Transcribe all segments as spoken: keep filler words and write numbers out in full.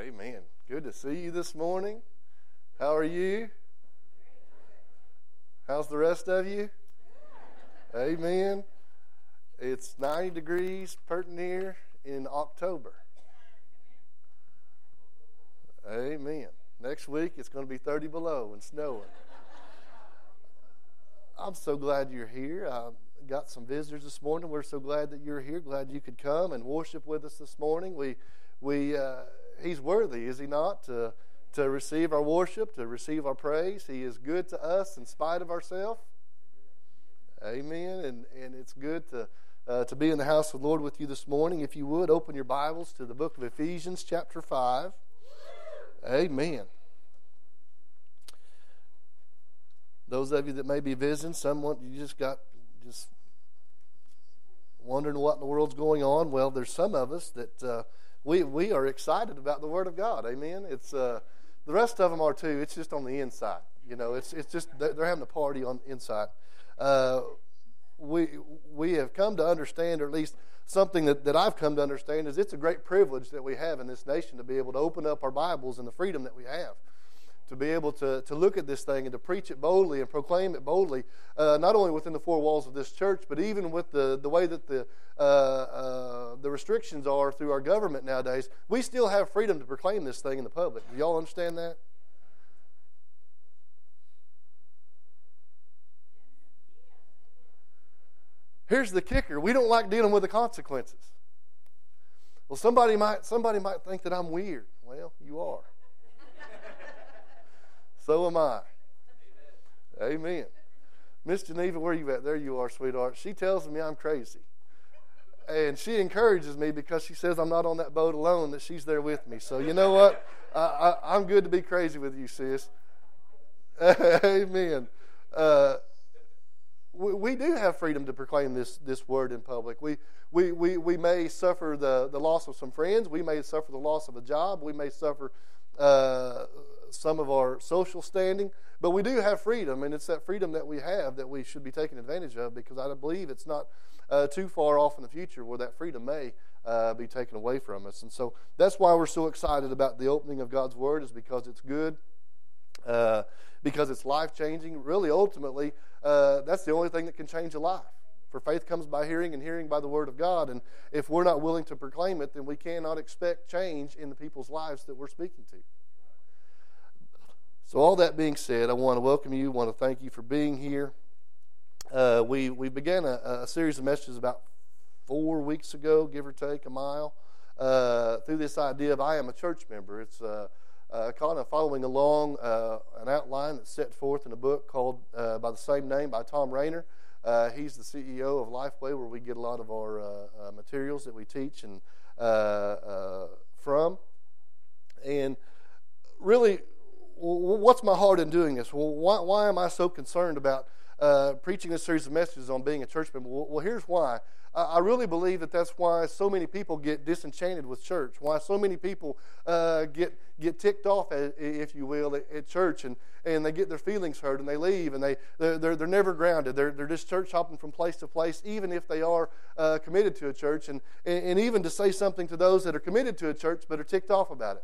Amen. Good to see you this morning. How are you? How's the rest of you? Amen. It's ninety degrees pert near in October. Amen. Next week it's going to be thirty below and snowing. I'm so glad you're here. I got some visitors this morning. We're so glad that you're here. Glad you could come and worship with us this morning. We, we, uh, he's worthy, is he not, to to receive our worship, to receive our praise. He is good to us in spite of ourselves. Amen. And and it's good to uh, to be in the house of the Lord with you this morning. If you would, open your Bibles to the book of Ephesians, chapter five. Amen. Those of you that may be visiting, someone you just got just wondering what in the world's going on. Well, there's some of us that uh, we we are excited about the Word of God. Amen. It's uh, the rest of them are too. It's just on the inside. You know, it's it's just they're having a party on the inside. Uh, we we have come to understand, or at least something that, that I've come to understand, is it's a great privilege that we have in this nation to be able to open up our Bibles and the freedom that we have to be able to, to look at this thing and to preach it boldly and proclaim it boldly, uh, not only within the four walls of this church, but even with the, the way that the uh, uh, the restrictions are through our government nowadays. We still have freedom to proclaim this thing in the public. Do y'all understand that? Here's the kicker. We don't like dealing with the consequences. Well, somebody might somebody might think that I'm weird. Well, you are. So am I. Amen. Amen. Miss Geneva, where are you at? There you are, sweetheart. She tells me I'm crazy. And she encourages me because she says I'm not on that boat alone, that she's there with me. So you know what? I, I, I'm good to be crazy with you, sis. Amen. Uh, we, we do have freedom to proclaim this, this word in public. We, we, we, we may suffer the, the loss of some friends. We may suffer the loss of a job. We may suffer Uh, some of our social standing, but we do have freedom, and it's that freedom that we have that we should be taking advantage of, because I believe it's not uh, too far off in the future where that freedom may uh, be taken away from us. And so that's why we're so excited about the opening of God's Word, is because it's good, uh, because it's life-changing. Really, ultimately, uh, that's the only thing that can change a life. For faith comes by hearing, and hearing by the Word of God. And if we're not willing to proclaim it, then we cannot expect change in the people's lives that we're speaking to. So all that being said, I want to welcome you. I want to thank you for being here. Uh, we, we began a, a series of messages about four weeks ago, give or take a mile, uh, through this idea of I am a church member. It's uh, uh, kind of following along uh, an outline that's set forth in a book called uh, by the same name by Tom Rainer. Uh, he's the C E O of Lifeway, where we get a lot of our uh, uh, materials that we teach and uh, uh, from. And really, w- what's my heart in doing this? Well, why, why am I so concerned about uh, preaching a series of messages on being a church member? Well, well here's why. I, I really believe that that's why so many people get disenchanted with church, why so many people uh, get get ticked off, if you will, at, at church, and, and they get their feelings hurt, and they leave, and they, they're, they're, they're never grounded. They're, they're just church hopping from place to place, even if they are uh, committed to a church, and, and, and even to say something to those that are committed to a church but are ticked off about it.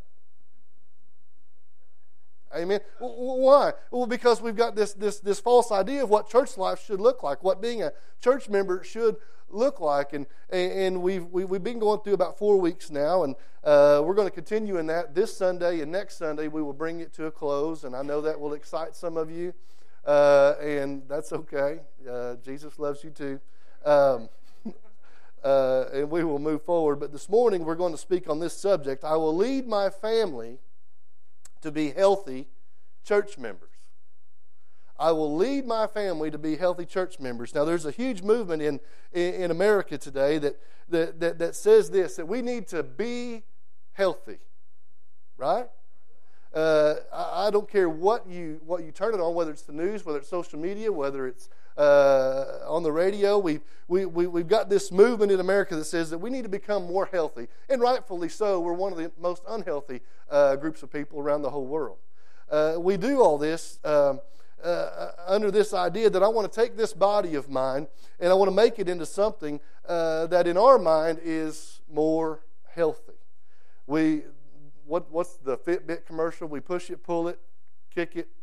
Amen. Well, why? Well, because we've got this, this, this false idea of what church life should look like, what being a church member should look like, and and we've we've been going through about four weeks now, and uh, we're going to continue in that. This Sunday and next Sunday we will bring it to a close, and I know that will excite some of you, uh, and that's okay. Uh, Jesus loves you too, um, uh, and we will move forward. But this morning we're going to speak on this subject. I will lead my family to be healthy church members. I will lead my family to be healthy church members. Now, there's a huge movement in, in, in America today that, that, that, that says this, that we need to be healthy, right? Uh, I, I don't care what you what you turn it on, whether it's the news, whether it's social media, whether it's uh, on the radio. We've, we, we, we've got this movement in America that says that we need to become more healthy. And rightfully so, we're one of the most unhealthy uh, groups of people around the whole world. Uh, we do all this um, uh, under this idea that I want to take this body of mine and I want to make it into something uh, that in our mind is more healthy. We what what's the Fitbit commercial? We push it, pull it, kick it,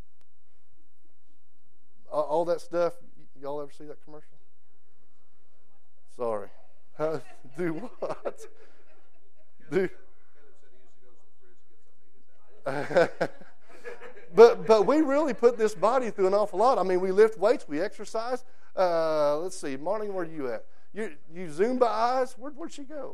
all, all that stuff. Y'all ever see that commercial? Sorry. Do what? Do. but but we really put this body through an awful lot. I mean, we lift weights, we exercise. Uh, let's see, Marnie, where are you at? You you Zumba eyes? Where, where'd she go?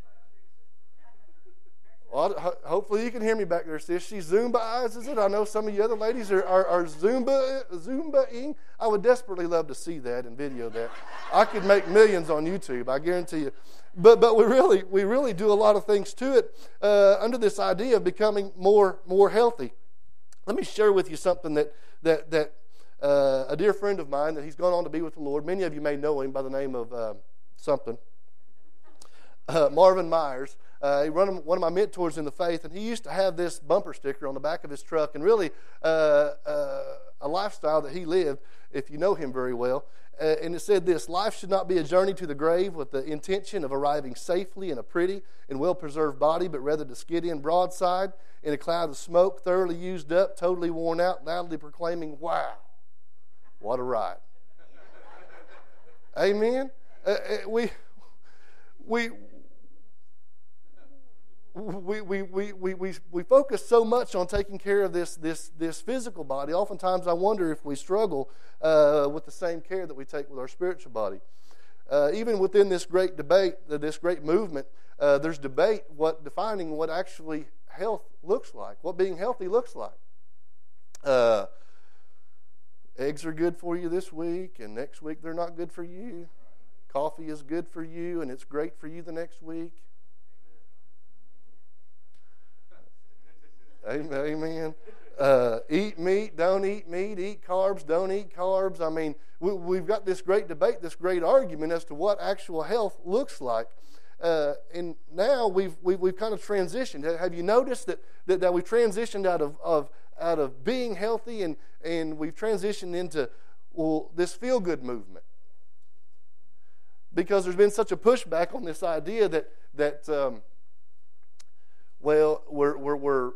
Well, ho- hopefully you can hear me back there, sis. She Zumba eyes, is it? I know some of you other ladies are, are, are Zumba Zumba-ing. I would desperately love to see that and video that. I could make millions on YouTube, I guarantee you. But but we really we really do a lot of things to it uh, under this idea of becoming more more healthy. Let me share with you something that that that uh, a dear friend of mine that he's gone on to be with the Lord. Many of you may know him by the name of uh, something. Uh, Marvin Myers. Uh, he run one of my mentors in the faith, and he used to have this bumper sticker on the back of his truck, and really uh, uh, a lifestyle that he lived, if you know him very well. Uh, and it said this: life should not be a journey to the grave with the intention of arriving safely in a pretty and well-preserved body, but rather to skid in broadside in a cloud of smoke, thoroughly used up, totally worn out, loudly proclaiming, "Wow, what a ride." Amen? Uh, uh, we... we We, we, we, we, we, we focus so much on taking care of this, this, this physical body. Oftentimes I wonder if we struggle uh, with the same care that we take with our spiritual body. Uh, even within this great debate, uh, this great movement, uh, there's debate what defining what actually health looks like, what being healthy looks like. Uh, eggs are good for you this week, and next week they're not good for you. Coffee is good for you, and it's great for you the next week. Amen. Uh, eat meat, don't eat meat. Eat carbs, don't eat carbs. I mean, we, we've got this great debate, this great argument as to what actual health looks like. Uh, and now we've, we've we've kind of transitioned. Have you noticed that that, that we've transitioned out of, of out of being healthy and and we've transitioned into well this feel good movement? Because there's been such a pushback on this idea that that um, well we're we're we're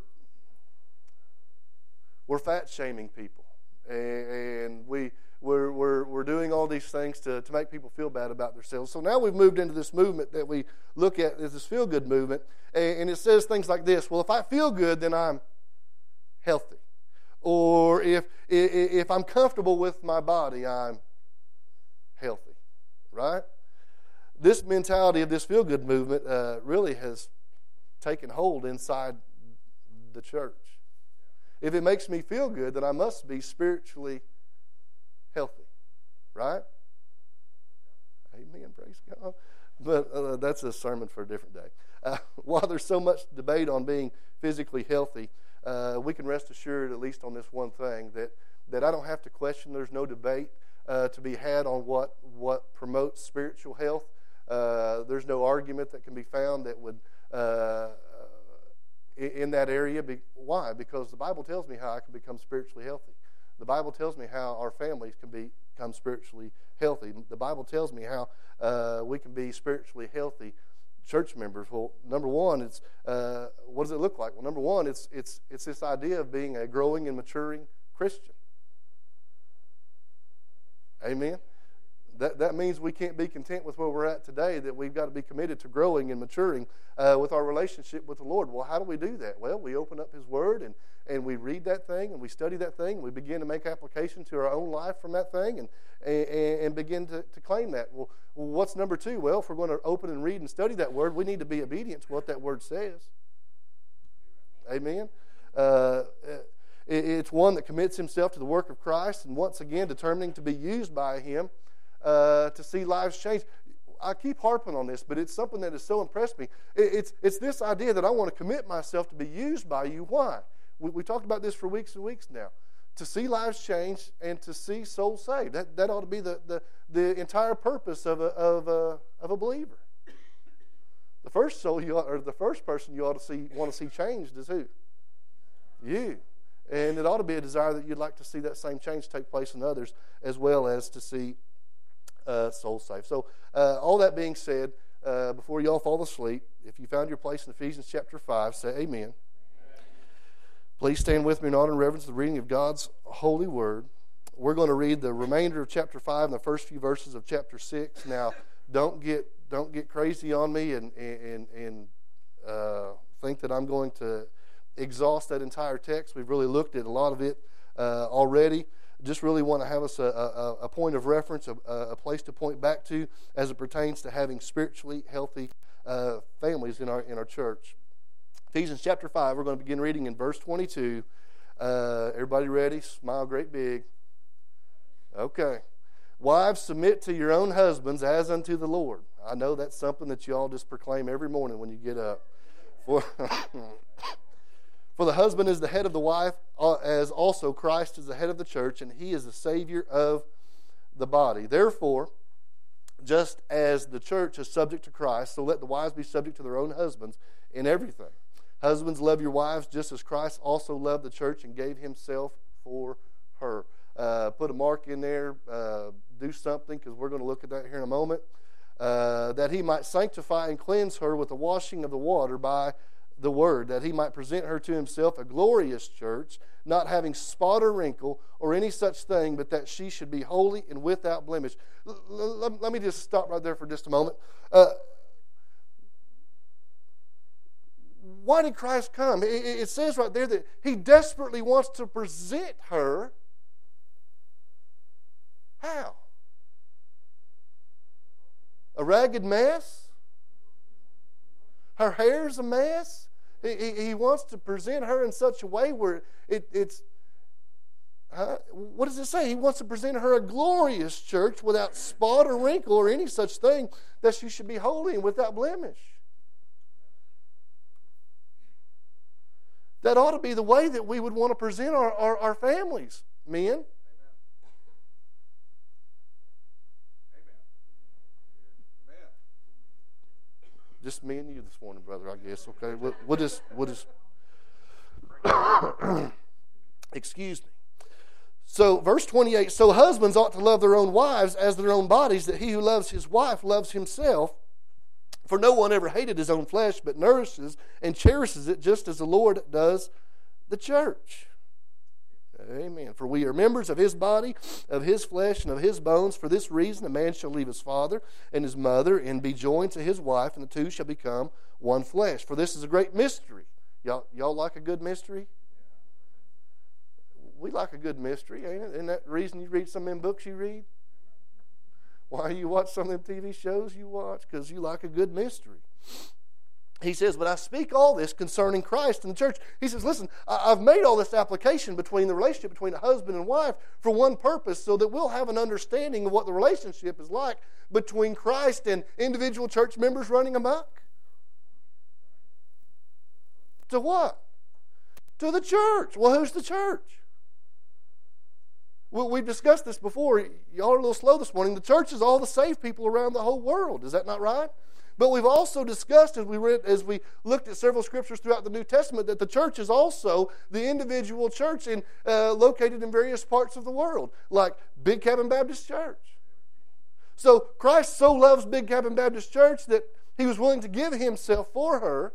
We're fat shaming people, and we we're we're we're doing all these things to, to make people feel bad about themselves. So now we've moved into this movement that we look at as this feel good movement, and it says things like this: well, if I feel good, then I'm healthy, or if if I'm comfortable with my body, I'm healthy, right? This mentality of this feel good movement uh, really has taken hold inside the church. If it makes me feel good, then I must be spiritually healthy, right? Amen, praise God. But uh, that's a sermon for a different day. Uh, while there's so much debate on being physically healthy, uh, we can rest assured, at least on this one thing, that, that I don't have to question. There's no debate uh, to be had on what, what promotes spiritual health. Uh, there's no argument that can be found that would... Uh, in that area. Why? Because the Bible tells me how I can become spiritually healthy. The Bible tells me how our families can be, become spiritually healthy. The Bible tells me how uh, we can be spiritually healthy church members. Well, number one, it's uh, what does it look like? Well, number one, it's it's it's this idea of being a growing and maturing Christian. Amen. That that means we can't be content with where we're at today, that we've got to be committed to growing and maturing uh, with our relationship with the Lord. Well, how do we do that? Well, we open up His Word and, and we read that thing and we study that thing. And we begin to make application to our own life from that thing and and, and begin to, to claim that. Well, what's number two? Well, if we're going to open and read and study that Word, we need to be obedient to what that Word says. Amen. Uh, it's one that commits himself to the work of Christ and once again determining to be used by Him Uh, to see lives change. I keep harping on this, but it's something that has so impressed me. It, it's it's this idea that I want to commit myself to be used by you. Why? We, we talked about this for weeks and weeks now. To see lives change and to see souls saved. That that ought to be the the, the entire purpose of a of a of a believer. The first soul you ought, or the first person you ought to see want to see changed is who? You. And it ought to be a desire that you'd like to see that same change take place in others, as well as to see Uh, soul saved. So uh, all that being said, uh, before you all fall asleep, if you found your place in Ephesians chapter five, say amen. Please stand with me in honor and reverence to the reading of God's holy word. We're going to read the remainder of chapter five and the first few verses of chapter six. Now, don't get don't get crazy on me and and and uh, think that I'm going to exhaust that entire text. We've really looked at a lot of it uh, already. Just really want to have us a, a, a point of reference, a, a place to point back to as it pertains to having spiritually healthy uh, families in our in our church. Ephesians chapter five, we're going to begin reading in verse twenty-two. Uh, everybody ready? Smile great big. Okay. Wives, submit to your own husbands as unto the Lord. I know that's something that you all just proclaim every morning when you get up. For, for the husband is the head of the wife, as also Christ is the head of the church, and he is the Savior of the body. Therefore, just as the church is subject to Christ, so let the wives be subject to their own husbands in everything. Husbands, love your wives just as Christ also loved the church and gave himself for her. Uh, put a mark in there. Uh, do something, because we're going to look at that here in a moment. Uh, that he might sanctify and cleanse her with the washing of the water by the word, that he might present her to himself a glorious church, not having spot or wrinkle or any such thing, but that she should be holy and without blemish. L- l- let me just stop right there for just a moment. Uh, Why did Christ come? It says right there that he desperately wants to present her. How? A ragged mess? Her hair's a mess? He, he, he wants to present her in such a way where it, it's... Uh, what does it say? He wants to present her a glorious church without spot or wrinkle or any such thing, that she should be holy and without blemish. That ought to be the way that we would want to present our, our, our families, men. Amen. Amen. Just me and you this morning, brother, I guess. Okay, we'll, we'll just, we'll just. Excuse me. So, verse twenty-eight. So husbands ought to love their own wives as their own bodies. That he who loves his wife loves himself. For no one ever hated his own flesh, but nourishes and cherishes it, just as the Lord does the church. Amen. For we are members of his body, of his flesh, and of his bones. For this reason, a man shall leave his father and his mother, and be joined to his wife, and the two shall become one flesh. For this is a great mystery. Y'all, y'all like a good mystery? We like a good mystery, ain't it? Isn't that the reason you read some of them books you read? Why you watch some of them T V shows you watch? Because you like a good mystery. He says, but I speak all this concerning Christ and the church. He says, listen, I've made all this application between the relationship between a husband and wife for one purpose, so that we'll have an understanding of what the relationship is like between Christ and individual church members running amok. To what? To the church. Well, who's the church? Well, we've discussed this before. Y'all are a little slow this morning. The church is all the saved people around the whole world. Is that not right? But we've also discussed, as we read, as we looked at several scriptures throughout the New Testament, that the church is also the individual church in, uh, located in various parts of the world, like Big Cabin Baptist Church. So Christ so loves Big Cabin Baptist Church that he was willing to give himself for her.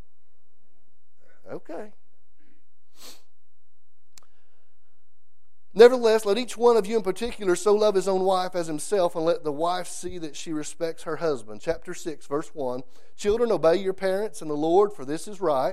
Okay. Nevertheless, let each one of you in particular so love his own wife as himself, and let the wife see that she respects her husband. Chapter six, verse one. Children, obey your parents in the Lord, for this is right.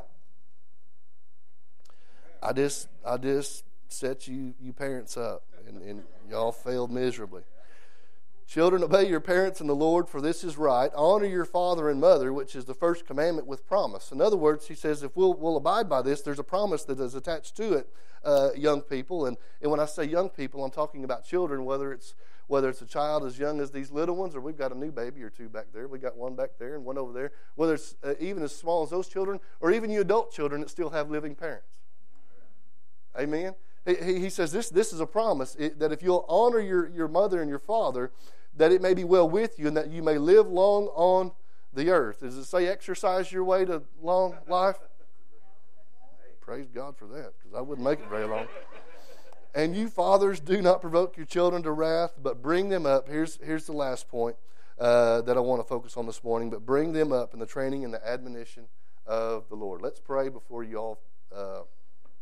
I just I just set you, you parents up, and, and y'all failed miserably. Children, obey your parents in the Lord, for this is right. Honor your father and mother, which is the first commandment with promise. In other words, he says, if we'll, we'll abide by this, there's a promise that is attached to it, uh, young people. And, and when I say young people, I'm talking about children, whether it's whether it's a child as young as these little ones, or we've got a new baby or two back there. We've got one back there and one over there. Whether it's uh, even as small as those children, or even you adult children that still have living parents. Amen? He, he says this, this is a promise, it, that if you'll honor your, your mother and your father, that it may be well with you and that you may live long on the earth. Does it say exercise your way to long life? Praise God for that, because I wouldn't make it very long. And you fathers, do not provoke your children to wrath, but bring them up. Here's, here's the last point uh, that I want to focus on this morning. But bring them up in the training and the admonition of the Lord. Let's pray before you all uh,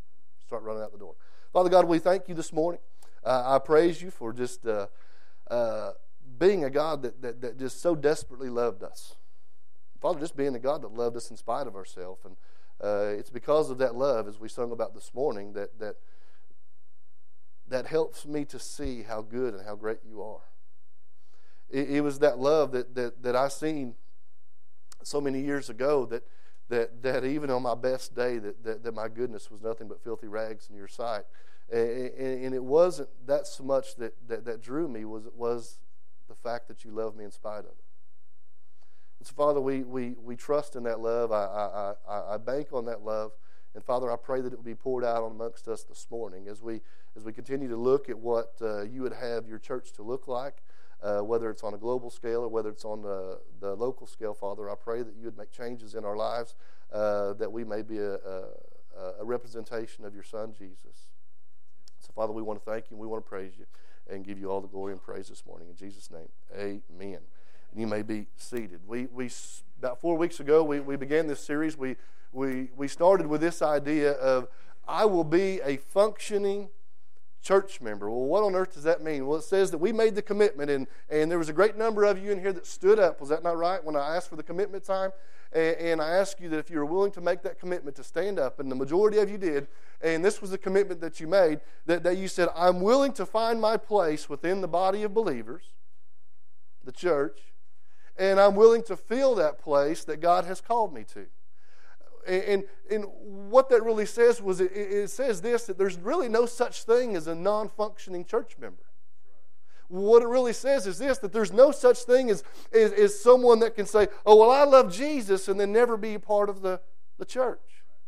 start running out the door. Father God, we thank you this morning. Uh, I praise you for just uh, uh, being a God that, that, that just so desperately loved us. Father, just being a God that loved us in spite of ourselves. And uh, it's because of that love, as we sung about this morning, that that that helps me to see how good and how great you are. It, it was that love that, that, that I seen so many years ago that that, that even on my best day, that, that, that my goodness was nothing but filthy rags in your sight. And, and, and it wasn't that so much that, that, that drew me, was it was the fact that you loved me in spite of it. And so, Father, we, we, we trust in that love. I, I, I, I bank on that love. And, Father, I pray that it will be poured out amongst us this morning as we as we continue to look at what uh, you would have your church to look like, uh, whether it's on a global scale or whether it's on the, the local scale, Father. I pray that you would make changes in our lives, uh, that we may be a, a, a representation of your Son, Jesus. So, Father, we want to thank you and we want to praise you and give you all the glory and praise this morning. In Jesus' name, amen. And you may be seated. We, we about four weeks ago, we, we began this series. We, we, we started with this idea of, I will be a functioning church member. Well, what on earth does that mean? Well, it says that we made the commitment, and, and there was a great number of you in here that stood up. Was that not right when I asked for the commitment time? And, and I asked you that if you were willing to make that commitment to stand up, and the majority of you did, and this was the commitment that you made, that, that you said, I'm willing to find my place within the body of believers, the church, and I'm willing to fill that place that God has called me to. And, and what that really says was, it, it says this, that there's really no such thing as a non-functioning church member. What it really says is this, that there's no such thing as, as, as someone that can say, oh, well, I love Jesus, and then never be a part of the, the church.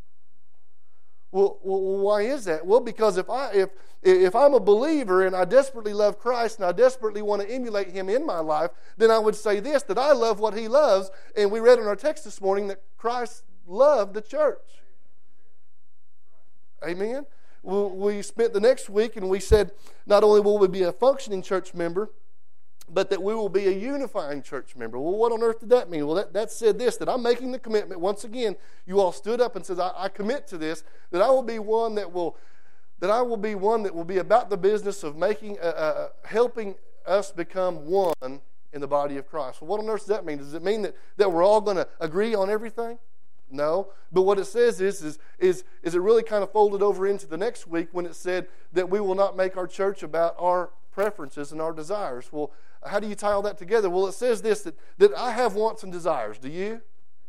Well, well, why is that? Well, because if, I, if, if I'm a believer and I desperately love Christ and I desperately want to emulate Him in my life, then I would say this, that I love what He loves. And we read in our text this morning that Christ loved the church. Amen? We spent the next week and we said not only will we be a functioning church member, but that we will be a unifying church member. Well, what on earth did that mean? Well, that, that said this, that I'm making the commitment. Once again, you all stood up and said, I, I commit to this, that I will be one that will, that I will be one that will be about the business of making, uh, uh, helping us become one in the body of Christ. Well, what on earth does that mean? Does it mean that, that we're all going to agree on everything? No, but what it says is, is, is, is it really kind of folded over into the next week when it said that we will not make our church about our preferences and our desires. Well, how do you tie all that together? Well, it says this, that, that I have wants and desires. Do you?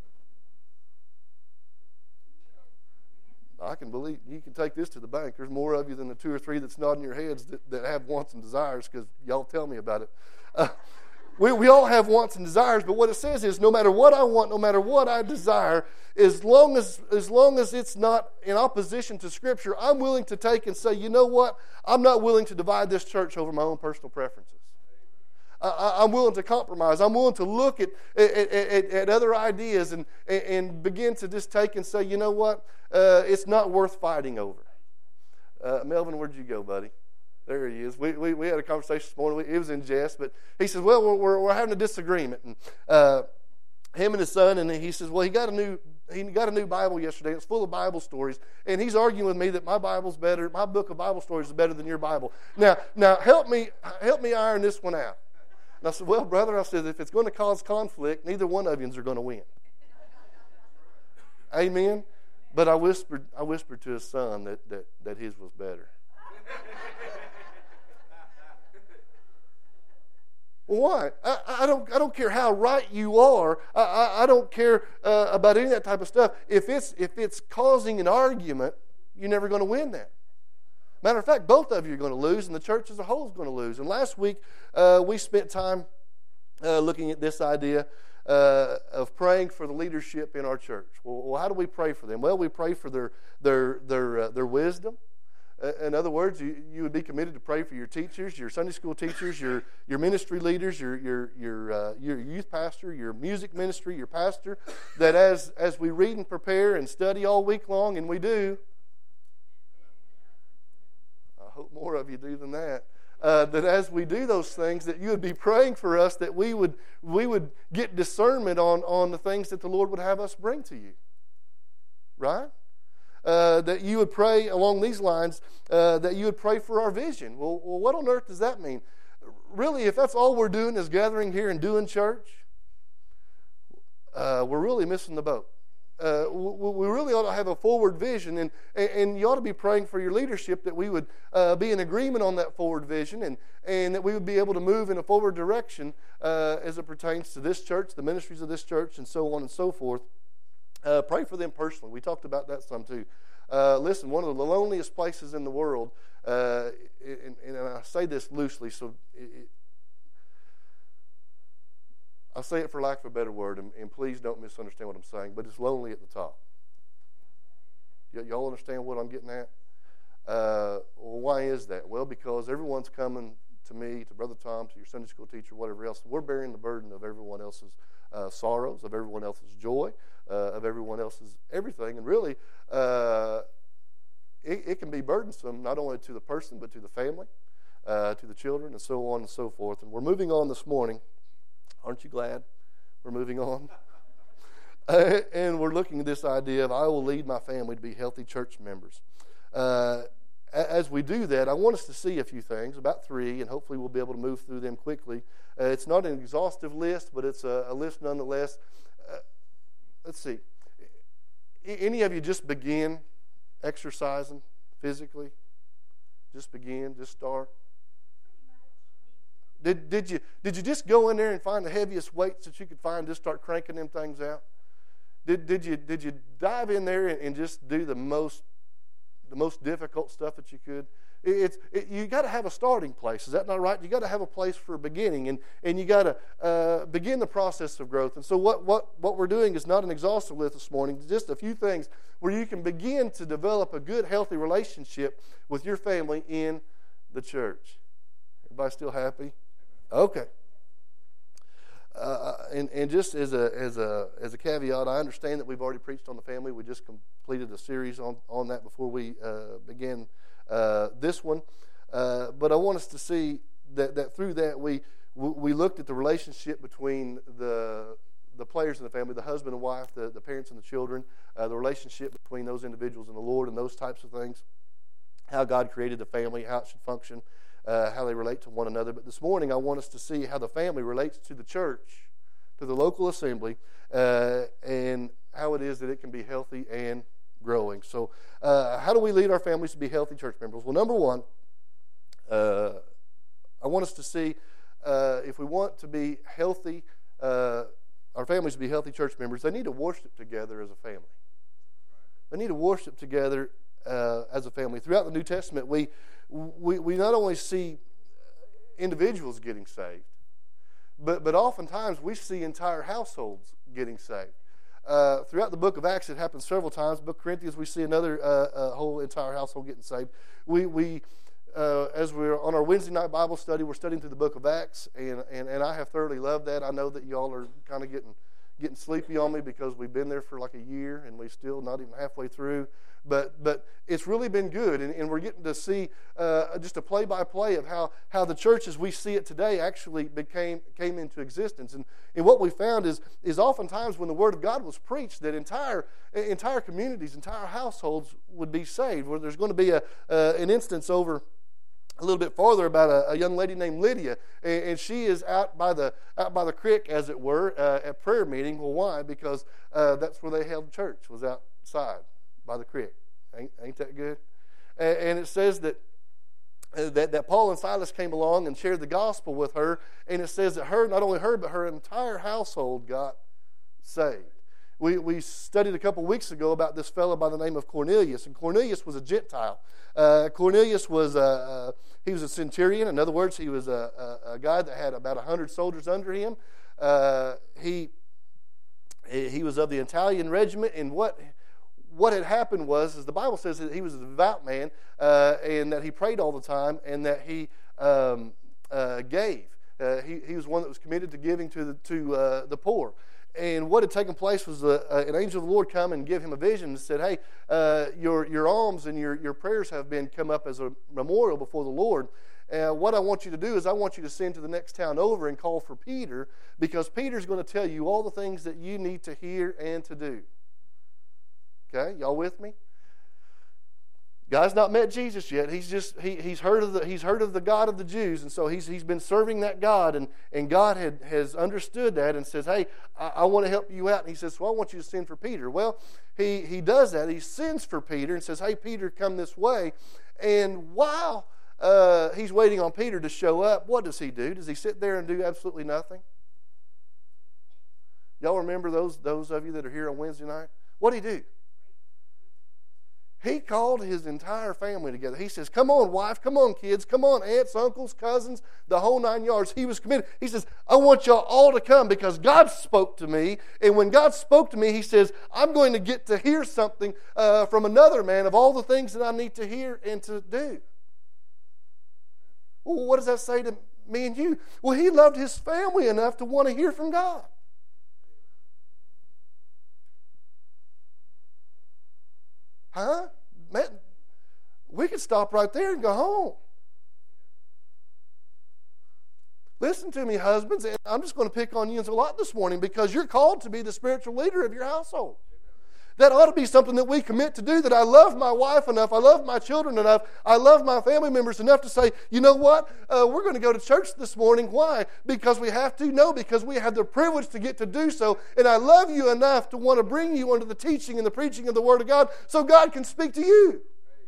I can believe, you can take this to the bank. There's more of you than the two or three that's nodding your heads that, that have wants and desires, because y'all tell me about it. Uh, We, we all have wants and desires, but what it says is no matter what I want, no matter what I desire, as long as, as long as it's not in opposition to Scripture, I'm willing to take and say, you know what? I'm not willing to divide this church over my own personal preferences. I, I'm willing to compromise. I'm willing to look at, at, at, at other ideas and, and begin to just take and say, you know what? Uh, it's not worth fighting over. Uh, Melvin, where'd you go, buddy? There he is. We, we we had a conversation this morning. It was in jest, but he says, well, we're, we're, we're having a disagreement. And uh, him and his son, and he says, well, he got a new he got a new Bible yesterday. It's full of Bible stories. And he's arguing with me that my Bible's better, my book of Bible stories is better than your Bible. Now, now help me, help me iron this one out. And I said, well, brother, I said, if it's going to cause conflict, neither one of you are going to win. Amen? But I whispered, I whispered to his son that, that, that his was better. Why? I, I don't. I don't care how right you are. I, I, I don't care uh, about any of that type of stuff. If it's if it's causing an argument, you're never going to win that. Matter of fact, both of you are going to lose, and the church as a whole is going to lose. And last week uh, we spent time uh, looking at this idea uh, of praying for the leadership in our church. Well, well, how do we pray for them? Well, we pray for their their their uh, their wisdom. In other words, you, you would be committed to pray for your teachers, your Sunday school teachers, your your ministry leaders, your your your uh, your youth pastor, your music ministry, your pastor. That as as we read and prepare and study all week long, and we do. I hope more of you do than that. Uh, that as we do those things, that you would be praying for us, that we would we would get discernment on on the things that the Lord would have us bring to you. Right? Uh, uh, that you would pray along these lines, uh, that you would pray for our vision. Well, well, what on earth does that mean? Really, if that's all we're doing is gathering here and doing church, uh, we're really missing the boat. Uh, we, we really ought to have a forward vision, and, and you ought to be praying for your leadership that we would uh, be in agreement on that forward vision, and, and that we would be able to move in a forward direction uh, as it pertains to this church, the ministries of this church, and so on and so forth. Uh, pray for them personally. We talked about that some too. Uh, listen, one of the loneliest places in the world, uh, and, and I say this loosely, so it, it, I'll say it for lack of a better word, and, and please don't misunderstand what I'm saying, but it's lonely at the top. Y- y'all understand what I'm getting at? Uh, well, why is that? Well, because everyone's coming to me, to Brother Tom, to your Sunday school teacher, whatever else. We're bearing the burden of everyone else's uh, sorrows, of everyone else's joy, uh, of everyone else's everything. And really, uh, it, it can be burdensome not only to the person, but to the family, uh, to the children, and so on and so forth. And we're moving on this morning. Aren't you glad we're moving on? uh, and we're looking at this idea of I will lead my family to be healthy church members. Uh, as we do that, I want us to see a few things, about three, and hopefully we'll be able to move through them quickly. Uh, it's not an exhaustive list, but it's a, a list nonetheless. Uh, let's see. Any of you just begin exercising physically? Just begin, just start? Did did you did you just go in there and find the heaviest weights that you could find, just start cranking them things out? Did did you did you dive in there and, and just do the most the most difficult stuff that you could? It, it's it, you got to have a starting place. Is that not right? You got to have a place for beginning, and and you got to uh, begin the process of growth. And so what what what we're doing is not an exhaustive list this morning. Just a few things where you can begin to develop a good, healthy relationship with your family in the church. Everybody still happy? Okay. Uh, and, and just as a as a as a caveat, I understand that we've already preached on the family. We just completed a series on, on that before we uh, began uh, this one. Uh, but I want us to see that, that through that we we looked at the relationship between the the players in the family, the husband and wife, the, the parents and the children, uh, the relationship between those individuals and the Lord, and those types of things. How God created the family, how it should function. Uh, how they relate to one another. But this morning I want us to see how the family relates to the church, to the local assembly, uh, and how it is that it can be healthy and growing. So uh, how do we lead our families to be healthy church members? Well, number one, uh, I want us to see uh, if we want to be healthy, uh, our families to be healthy church members, they need to worship together as a family. They need to worship together uh, as a family. Throughout the New Testament, we We, we not only see individuals getting saved, but, but oftentimes we see entire households getting saved. Uh, throughout the book of Acts, it happens several times. Book of Corinthians, we see another uh, uh, whole entire household getting saved. We, we uh, as we're on our Wednesday night Bible study, we're studying through the book of Acts, and, and, and I have thoroughly loved that. I know that y'all are kind of getting getting sleepy on me because we've been there for like a year, and we're still not even halfway through. But but it's really been good, and, and we're getting to see uh, just a play-by-play of how, how the church as we see it today actually became came into existence. And, and what we found is is oftentimes when the Word of God was preached, that entire entire communities, entire households would be saved. Where there's going to be a uh, an instance over a little bit farther about a, a young lady named Lydia, and, and she is out by the out by the creek, as it were, uh, at prayer meeting. Well, why? Because uh, that's where they held church, was outside by the creek. Ain't, ain't that good? And, and it says that, uh, that that Paul and Silas came along and shared the gospel with her, and it says that her, not only her, but her entire household got saved. We we studied a couple weeks ago about this fellow by the name of Cornelius, and Cornelius was a Gentile. Uh, Cornelius was a, uh, he was a centurion. In other words, he was a, a, a guy that had about a hundred soldiers under him. Uh, he he was of the Italian regiment, and what what had happened was, as the Bible says, that he was a devout man, uh, and that he prayed all the time, and that he um, uh, gave. Uh, he he was one that was committed to giving to the to uh, the poor. And what had taken place was a, a, an angel of the Lord come and give him a vision and said, hey, uh, your your alms and your, your prayers have been come up as a memorial before the Lord. And uh, what I want you to do is I want you to send to the next town over and call for Peter, because Peter's going to tell you all the things that you need to hear and to do. Okay, y'all with me? Guy's not met Jesus yet. He's just he, he's heard of the he's heard of the God of the Jews, and so he's he's been serving that God, and, and God had, has understood that and says, hey, I, I want to help you out. And he says, well, I want you to send for Peter. Well, he he does that. He sends for Peter and says, hey, Peter, come this way. And while uh, he's waiting on Peter to show up, what does he do? Does he sit there and do absolutely nothing? Y'all remember those those of you that are here on Wednesday night? What did he do? He called his entire family together. He says, come on, wife, come on, kids, come on, aunts, uncles, cousins, the whole nine yards. He was committed. He says, I want y'all all to come because God spoke to me. And when God spoke to me, he says, I'm going to get to hear something uh, from another man of all the things that I need to hear and to do. Well, what does that say to me and you? Well, he loved his family enough to want to hear from God. Huh? Man, we could stop right there and go home. Listen to me, husbands, and I'm just going to pick on you a lot this morning because you're called to be the spiritual leader of your household. That ought to be something that we commit to do, that I love my wife enough, I love my children enough, I love my family members enough to say, you know what, uh, we're going to go to church this morning. Why? Because we have to? No, because we have the privilege to get to do so, and I love you enough to want to bring you under the teaching and the preaching of the Word of God so God can speak to you.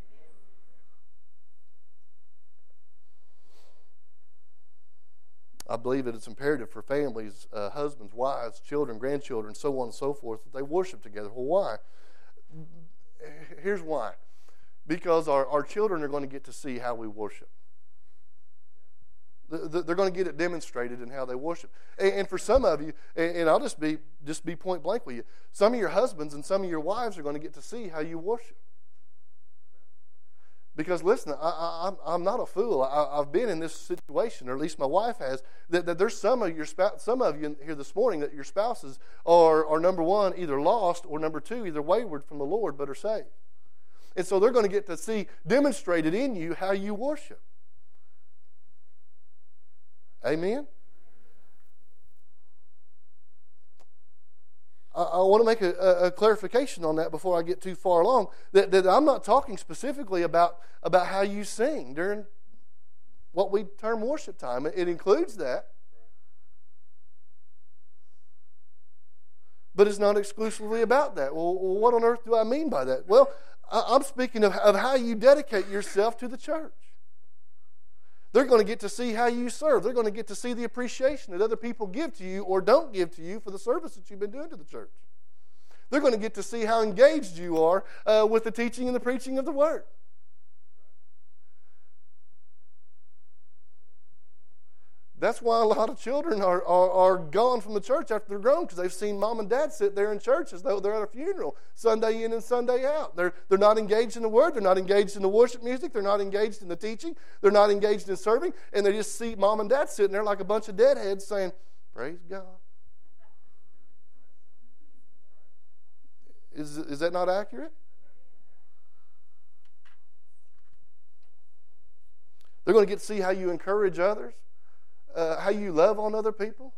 I believe that it's imperative for families, uh, husbands, wives, children, grandchildren, so on and so forth, that they worship together. Well, why? Here's why. Because our, our children are going to get to see how we worship. They're going to get it demonstrated in how they worship. And, and for some of you, and I'll just be just be point blank with you, some of your husbands and some of your wives are going to get to see how you worship. Because listen, I, I, I'm not a fool. I, I've been in this situation, or at least my wife has. That, that there's some of your spouse, some of you here this morning that your spouses are, are number one, either lost, or number two, either wayward from the Lord but are saved. And so they're going to get to see demonstrated in you how you worship. Amen. I want to make a, a clarification on that before I get too far along. That, that I'm not talking specifically about, about how you sing during what we term worship time. It includes that. But it's not exclusively about that. Well, what on earth do I mean by that? Well, I'm speaking of, of how you dedicate yourself to the church. They're going to get to see how you serve. They're going to get to see the appreciation that other people give to you or don't give to you for the service that you've been doing to the church. They're going to get to see how engaged you are uh, with the teaching and the preaching of the Word. That's why a lot of children are, are, are gone from the church after they're grown, because they've seen mom and dad sit there in church as though they're at a funeral, Sunday in and Sunday out. They're, they're not engaged in the Word. They're not engaged in the worship music. They're not engaged in the teaching. They're not engaged in serving. And they just see mom and dad sitting there like a bunch of deadheads saying, praise God. Is, is that not accurate? They're going to get to see how you encourage others. Uh, how you love on other people,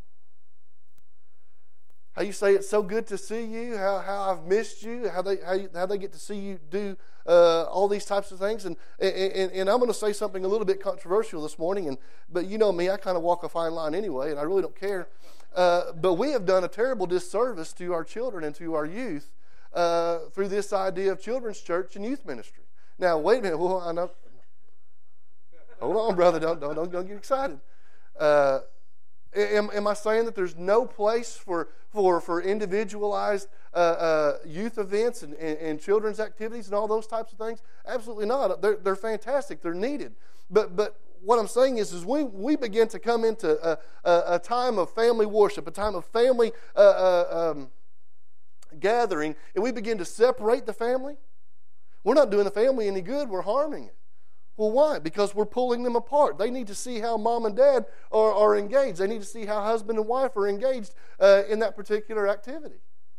how you say it's so good to see you, how how I've missed you, how they how, you, how they get to see you do uh, all these types of things, and, and and I'm going to say something a little bit controversial this morning, and but you know me, I kind of walk a fine line anyway, and I really don't care. Uh, but we have done a terrible disservice to our children and to our youth uh, through this idea of children's church and youth ministry. Now wait a minute, well I know. Hold on, brother, don't don't don't, don't get excited. Uh, am, am I saying that there's no place for for for individualized uh, uh, youth events and, and, and children's activities and all those types of things? Absolutely not. They're they're fantastic. They're needed. But but what I'm saying is, is we we begin to come into a, a, a time of family worship, a time of family uh, uh, um, gathering, and we begin to separate the family. We're not doing the family any good. We're harming it. Well, why? Because we're pulling them apart. They need to see how mom and dad are, are engaged. They need to see how husband and wife are engaged uh, in that particular activity.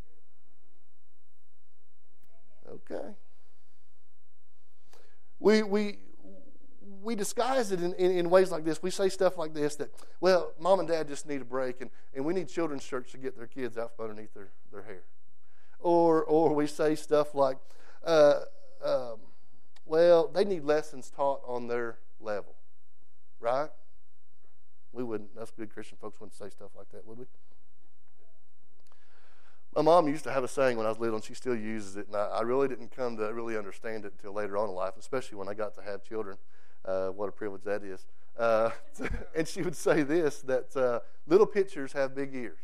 Okay. We we we disguise it in, in, in ways like this. We say stuff like this, that, well, mom and dad just need a break, and, and we need children's church to get their kids out from underneath their, their hair. Or or we say stuff like, uh, um, well, they need lessons taught on their level. Right? We wouldn't. Us good Christian folks wouldn't say stuff like that, would we? My mom used to have a saying when I was little, and she still uses it, and I, I really didn't come to really understand it until later on in life, especially when I got to have children. Uh, what a privilege that is. Uh, and she would say this, that uh, little pitchers have big ears.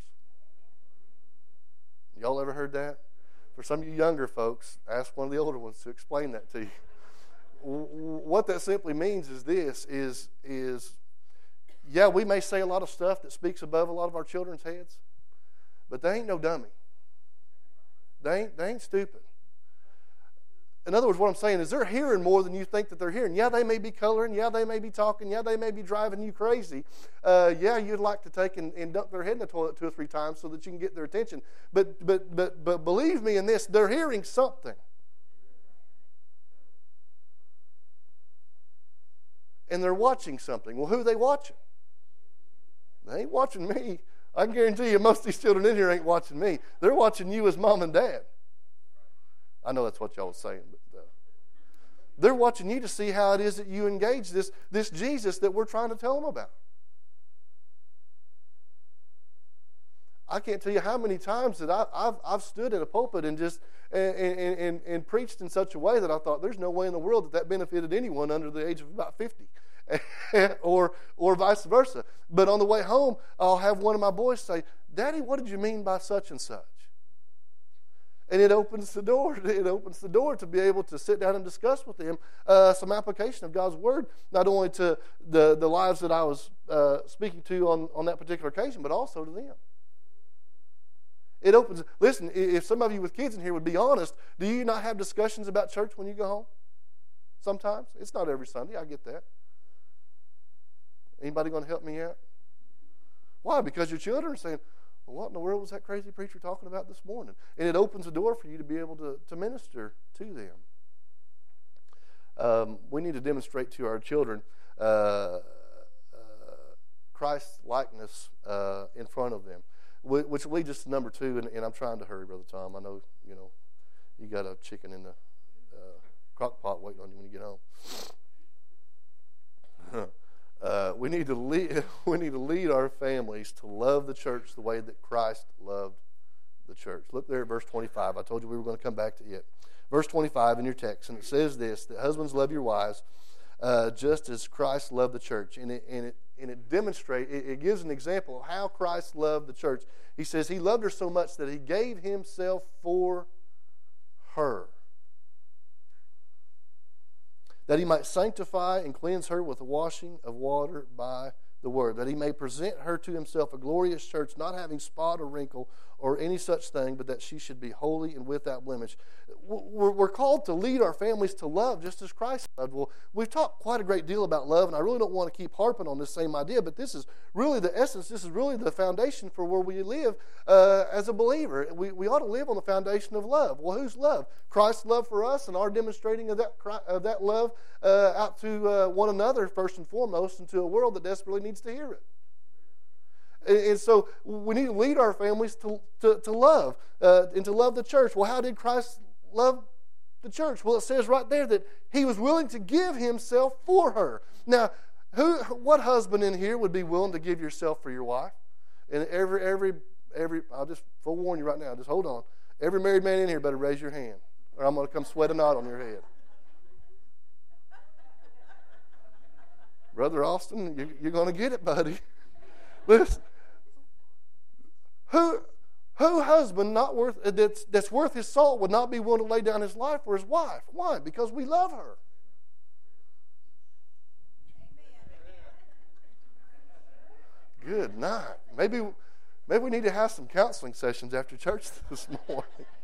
Y'all ever heard that? For some of you younger folks, ask one of the older ones to explain that to you. What that simply means is this, is, is yeah, we may say a lot of stuff that speaks above a lot of our children's heads, but they ain't no dummy. They ain't, they ain't stupid. In other words, what I'm saying is they're hearing more than you think that they're hearing. Yeah, they may be coloring. Yeah, they may be talking. Yeah, they may be driving you crazy. Uh, yeah, you'd like to take and, and dunk their head in the toilet two or three times so that you can get their attention. But, but, but, but believe me in this, they're hearing something. And they're watching something. Well, who are they watching? They ain't watching me. I can guarantee you most of these children in here ain't watching me. They're watching you as mom and dad. I know that's what y'all was saying, but uh, they're watching you to see how it is that you engage this, this Jesus that we're trying to tell them about. I can't tell you how many times that I, I've, I've stood in a pulpit and just and, and, and, and preached in such a way that I thought there's no way in the world that that benefited anyone under the age of about fifty. or or vice versa. But on the way home, I'll have one of my boys say, "Daddy, what did you mean by such and such?" And it opens the door. It opens the door to be able to sit down and discuss with them uh, some application of God's Word, not only to the, the lives that I was uh, speaking to on, on that particular occasion, but also to them. It opens. Listen, if some of you with kids in here would be honest, do you not have discussions about church when you go home? Sometimes. It's not every Sunday. I get that. Anybody going to help me out? Why? Because your children are saying, well, what in the world was that crazy preacher talking about this morning? And it opens the door for you to be able to, to minister to them. Um, we need to demonstrate to our children uh, uh, Christ's likeness uh, in front of them, which leads us to number two, and, and I'm trying to hurry, Brother Tom. I know, you know, you got a chicken in the uh, crock pot waiting on you when you get home. Uh, we need to lead. We need to lead our families to love the church the way that Christ loved the church. Look there at verse twenty-five. I told you we were going to come back to it. Verse twenty-five in your text, and it says this: that husbands love your wives, uh, just as Christ loved the church. And it and it and it demonstrates. It, it gives an example of how Christ loved the church. He says He loved her so much that He gave Himself for her, that He might sanctify and cleanse her with the washing of water by the word, that He may present her to Himself a glorious church, not having spot or wrinkle or any such thing, but that she should be holy and without blemish. We're, we're called to lead our families to love just as Christ loved. Well, we've talked quite a great deal about love, and I really don't want to keep harping on this same idea, but this is really the essence, this is really the foundation for where we live uh, as a believer. We, we ought to live on the foundation of love. Well, whose love? Christ's love for us and our demonstrating of that, of that love uh, out to uh, one another first and foremost, and to a world that desperately needs to hear it. And so we need to lead our families to, to, to love uh, and to love the church. Well, how did Christ love the church? Well, it says right there that He was willing to give Himself for her. Now, who, what husband in here would be willing to give yourself for your wife? And every, every, every, I'll just forewarn you right now, just hold on. Every married man in here better raise your hand, or I'm going to come sweat a knot on your head. Brother Austin, you, you're going to get it, buddy. Listen, who, who husband not worth that's, that's worth his salt would not be willing to lay down his life for his wife? Why? Because we love her. Amen. Good night. Maybe, maybe we need to have some counseling sessions after church this morning.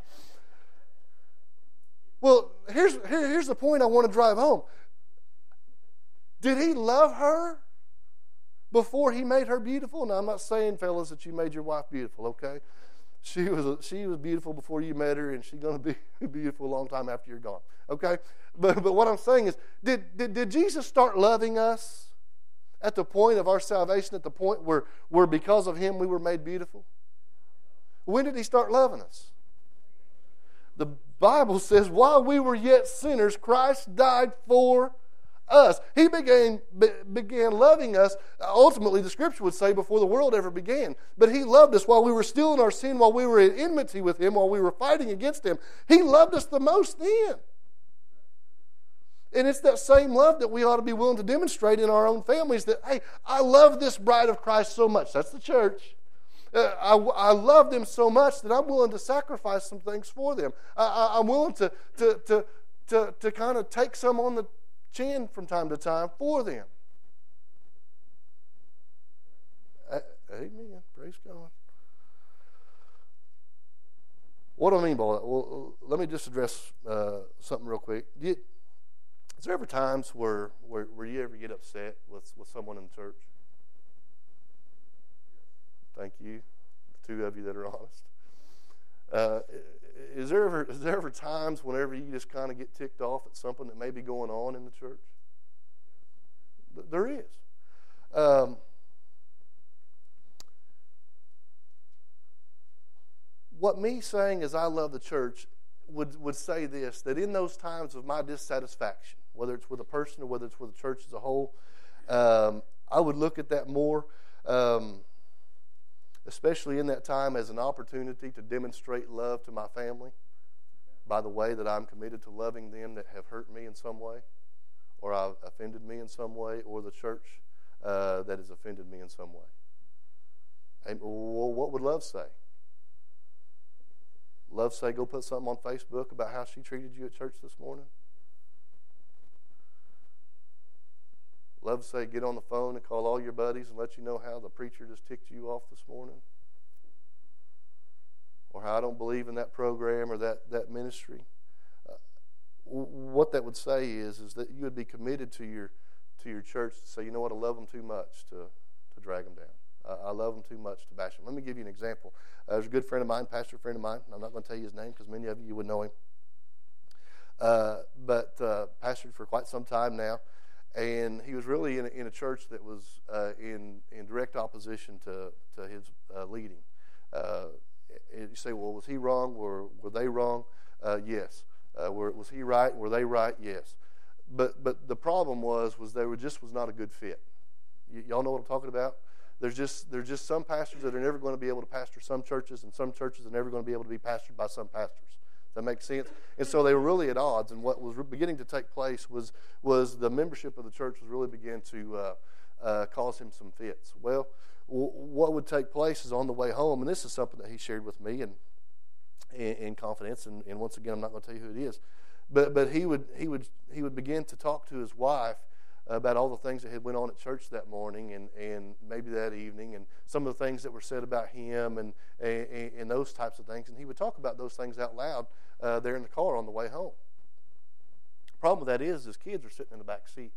Well, here's here, here's the point I want to drive home. Did He love her before He made her beautiful? Now, I'm not saying, fellas, that you made your wife beautiful, okay? She was a, she was beautiful before you met her, and she's going to be beautiful a long time after you're gone, okay? But but what I'm saying is, did, did, did Jesus start loving us at the point of our salvation, at the point where, where because of Him we were made beautiful? When did He start loving us? The Bible says, while we were yet sinners, Christ died for us. He began, be, began loving us. Ultimately, the Scripture would say, before the world ever began. But He loved us while we were still in our sin, while we were in enmity with Him, while we were fighting against Him. He loved us the most then. And it's that same love that we ought to be willing to demonstrate in our own families, that, hey, I love this bride of Christ so much. That's the church. Uh, I, I love them so much that I'm willing to sacrifice some things for them. I, I, I'm willing to, to, to, to, to kind of take some on the chin from time to time for them. Uh, amen. Praise God. What do I mean by that? Well, let me just address uh, something real quick. Do you, Is there ever times where, where, where you ever get upset with, with someone in the church? Thank you, the two of you that are honest. Uh, is there ever is there ever times whenever you just kind of get ticked off at something that may be going on in the church? There is. Um, what me saying is I love the church would would say this, that in those times of my dissatisfaction, whether it's with a person or whether it's with the church as a whole, um, I would look at that more, um, especially in that time, as an opportunity to demonstrate love to my family by the way that I'm committed to loving them that have hurt me in some way, or have offended me in some way, or the church uh, that has offended me in some way. And, well, what would love say? Love say, go put something on Facebook about how she treated you at church this morning? Love say, get on the phone and call all your buddies and let you know how the preacher just ticked you off this morning? Or how I don't believe in that program or that, that ministry? Uh, what that would say is, is that you would be committed to your to your church to say, you know what, I love them too much to, to drag them down. I love them too much to bash them. Let me give you an example. Uh, there's a good friend of mine, pastor friend of mine. I'm not going to tell you his name because many of you would know him. Uh, but uh, pastored for quite some time now. And he was really in a, in a church that was uh, in, in direct opposition to, to his uh, leading. Uh, you say, well, was he wrong? Were, were they wrong? Uh, yes. Uh, were, was he right? Were they right? Yes. But but the problem was, was they were just was not a good fit. Y- y'all know what I'm talking about? There's just there's just some pastors that are never going to be able to pastor some churches, and some churches are never going to be able to be pastored by some pastors. Does that make sense? And so they were really at odds. And what was beginning to take place was was the membership of the church was really beginning to uh, uh, cause him some fits. Well, w- what would take place is on the way home, and this is something that he shared with me and in, in confidence. And, and once again, I'm not going to tell you who it is, but but he would he would he would begin to talk to his wife about all the things that had went on at church that morning and, and maybe that evening, and some of the things that were said about him and, and, and those types of things. And he would talk about those things out loud uh, there in the car on the way home. The problem with that is his kids are sitting in the back seat.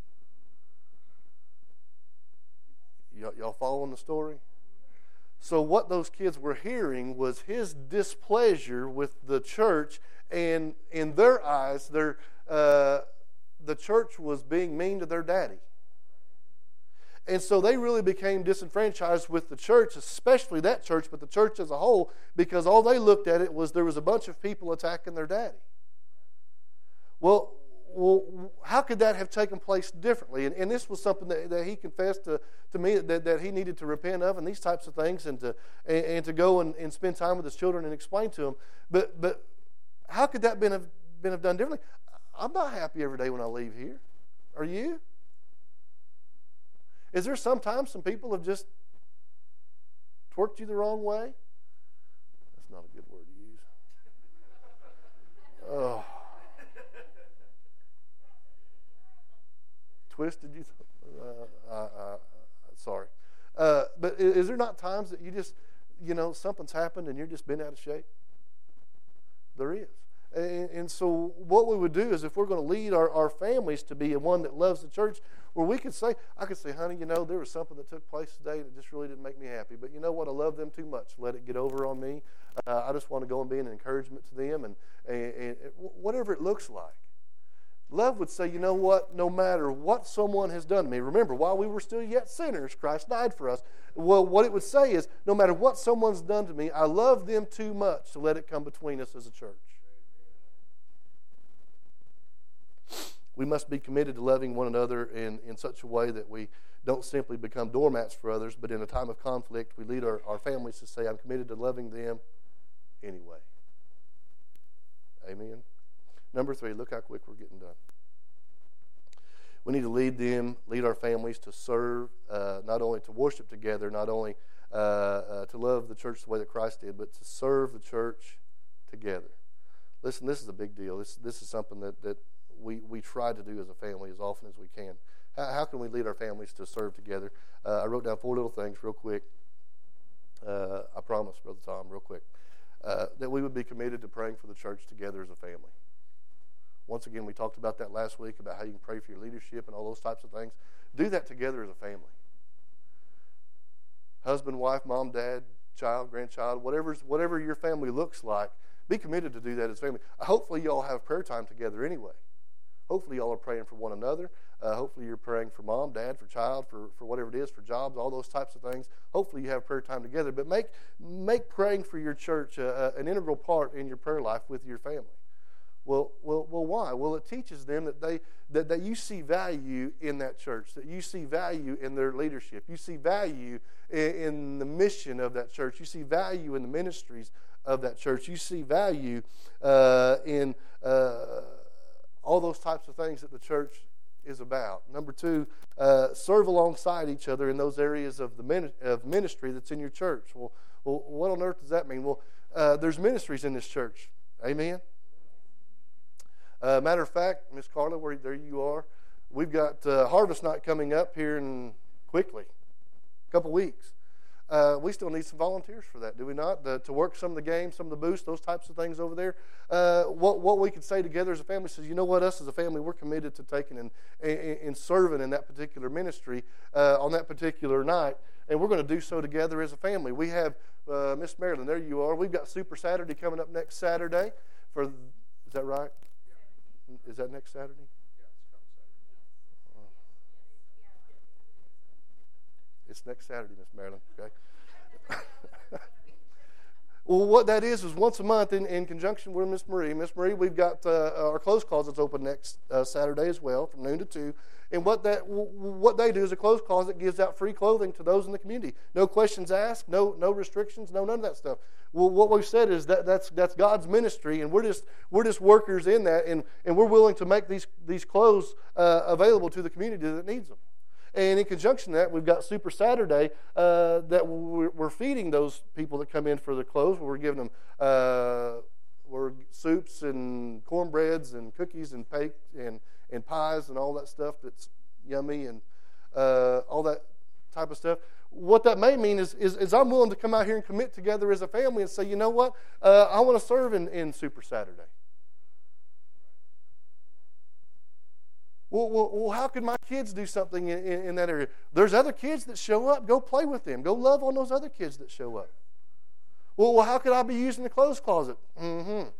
Y- y'all following the story? So what those kids were hearing was his displeasure with the church, and in their eyes, their uh, the church was being mean to their daddy. And so they really became disenfranchised with the church, especially that church, but the church as a whole, because all they looked at it was there was a bunch of people attacking their daddy. Well, well how could that have taken place differently? And, and this was something that, that he confessed to, to me that, that he needed to repent of, and these types of things, and to and, and to go and, and spend time with his children and explain to them. But but how could that been have, been have done differently? I'm not happy every day when I leave here. Are you? Is there sometimes some people have just twerked you the wrong way? That's not a good word to use. Oh. Twisted you? Uh, uh, uh, sorry. Uh, but is there not times that you just, you know, something's happened and you're just bent out of shape? There is. And, and so what we would do is, if we're going to lead our, our families to be one that loves the church, where we could say, I could say, honey, you know, there was something that took place today that just really didn't make me happy. But you know what? I love them too much to let it get over on me. Uh, I just want to go and be an encouragement to them, and, and, and whatever it looks like. Love would say, you know what? No matter what someone has done to me, remember, while we were still yet sinners, Christ died for us. Well, what it would say is, no matter what someone's done to me, I love them too much to let it come between us as a church. We must be committed to loving one another in, in such a way that we don't simply become doormats for others, but in a time of conflict, we lead our, our families to say, I'm committed to loving them anyway. Amen. Number three, look how quick we're getting done. We need to lead them, lead our families to serve, uh, not only to worship together, not only uh, uh, to love the church the way that Christ did, but to serve the church together. Listen, this is a big deal. This this is something that, that we, we try to do as a family as often as we can. How, how can we lead our families to serve together? Uh, I wrote down four little things real quick. Uh, I promise, Brother Tom, real quick. Uh, that we would be committed to praying for the church together as a family. Once again, we talked about that last week, about how you can pray for your leadership and all those types of things. Do that together as a family. Husband, wife, mom, dad, child, grandchild, whatever's, whatever your family looks like, be committed to do that as a family. Hopefully you all have prayer time together anyway. Hopefully you all are praying for one another. Uh, hopefully you're praying for mom, dad, for child, for, for whatever it is, for jobs, all those types of things. Hopefully you have prayer time together. But make, make praying for your church uh, an integral part in your prayer life with your family. Well, well, well, why? Well, it teaches them that they that, that you see value in that church, that you see value in their leadership, you see value in, in the mission of that church, you see value in the ministries of that church, you see value uh, in uh, all those types of things that the church is about. Number two, uh, serve alongside each other in those areas of the min- of ministry that's in your church. Well, well, what on earth does that mean? Well, uh, there's ministries in this church. Amen. Uh, matter of fact, Miss Carla, where there you are, we've got uh, Harvest Night coming up here in quickly, a couple weeks. Uh, we still need some volunteers for that, do we not? The, to work some of the games, some of the booths, those types of things over there. Uh, what what we could say together as a family says, you know what, us as a family, we're committed to taking and, and, and serving in that particular ministry uh, on that particular night, and we're going to do so together as a family. We have uh, Miss Marilyn, there you are. We've got Super Saturday coming up next Saturday. For is that right? Is that next Saturday? Yeah, it's coming Saturday. It's next Saturday, Miss Marilyn. Okay. Well, what that is is once a month in, in conjunction with Miss Marie. Miss Marie, we've got uh, our clothes closets open next uh, Saturday as well, from noon to two. And what that w- what they do is a clothes closet gives out free clothing to those in the community. No questions asked, no no restrictions, no none of that stuff. Well, what we've said is that that's that's God's ministry, and we're just we're just workers in that, and, and we're willing to make these these clothes uh, available to the community that needs them. And in conjunction with that, we've got Super Saturday uh, that we're, we're feeding those people that come in for the clothes. We're giving them uh, we're soups and cornbreads and cookies and cake and and pies and all that stuff that's yummy and uh, all that type of stuff. What that may mean is, is, is I'm willing to come out here and commit together as a family and say, you know what, uh, I want to serve in, in Super Saturday. Well, well, well, how could my kids do something in, in, in that area? There's other kids that show up. Go play with them. Go love on those other kids that show up. Well, well how could I be using the clothes closet? Mm-hmm.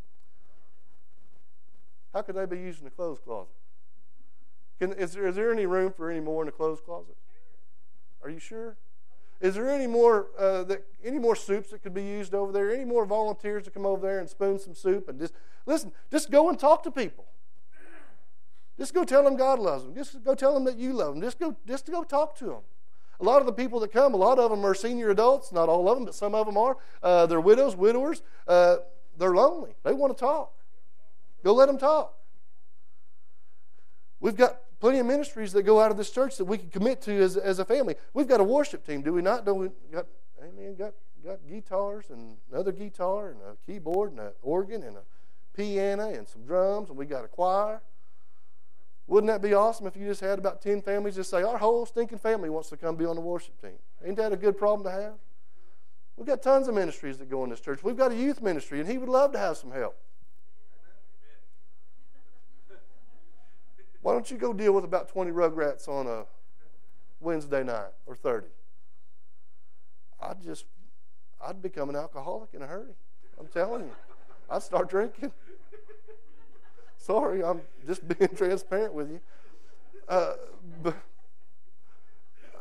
How could they be using the clothes closet? Can, is, there, is there any room for any more in the clothes closet? Are you sure? Is there any more uh, that any more soups that could be used over there? Any more volunteers to come over there and spoon some soup and just listen? Just go and talk to people. Just go tell them God loves them. Just go tell them that you love them. Just go, just to go talk to them. A lot of the people that come, a lot of them are senior adults. Not all of them, but some of them are. Uh, they're widows, widowers. Uh, they're lonely. They want to talk. Go let them talk. We've got plenty of ministries that go out of this church that we can commit to as, as a family. We've got a worship team, do we not? Do we got, amen, got, got guitars and another guitar and a keyboard and an organ and a piano and some drums, and we got a choir. Wouldn't that be awesome if you just had about ten families just say, our whole stinking family wants to come be on the worship team? Ain't that a good problem to have? We've got tons of ministries that go in this church. We've got a youth ministry, and he would love to have some help. Why don't you go deal with about twenty rugrats on a Wednesday night or thirty? I'd just, I'd become an alcoholic in a hurry. I'm telling you. I'd start drinking. Sorry, I'm just being transparent with you. Uh, but, uh,